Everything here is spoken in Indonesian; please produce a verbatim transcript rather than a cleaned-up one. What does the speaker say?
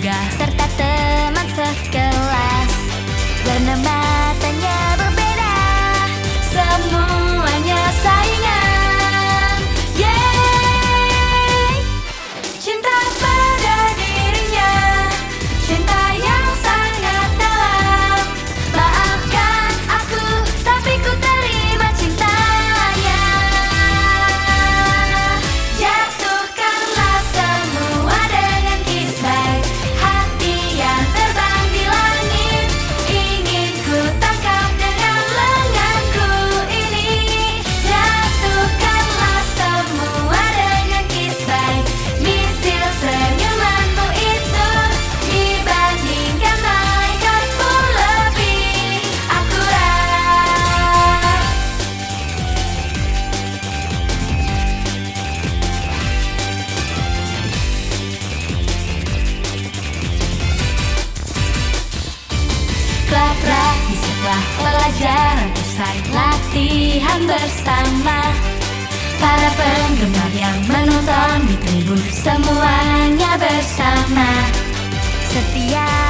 juga serta teman sekelas. Warna matanya berbeda, semuanya saingan. Yeay, cinta pada dirinya, cinta yang sangat dalam. Maafkan aku, tapi ku terima cintanya. Jatuhkanlah semua dengan kiss baik, hati yang terbang di langit. Ingin ku tangkap dengan lenganku ini. Jatuhkanlah semua dengan kiss baik, misil senyumanmu itu dibandingkan malaikat pun lebih akurat. Kelabrak di setelah pelajaran usai latihan bersama. Para penggemar yang menonton di tribun semuanya bersama. Setiap